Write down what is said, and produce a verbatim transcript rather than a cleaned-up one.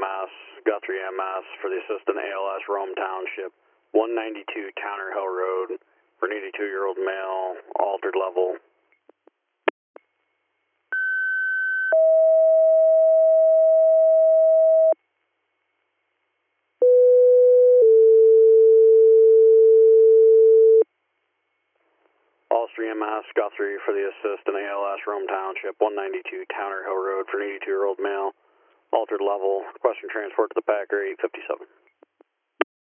S, Guthrie M S for the assistant A L S, Rome Township, one ninety-two Towner Hill Road for an eighty-two-year-old male, altered level. Allstream M S, Guthrie for the assistant A L S, Rome Township, one ninety-two Towner Hill Road for an eighty-two-year-old male, altered level. Requesting transport to the Packer eight fifty-seven.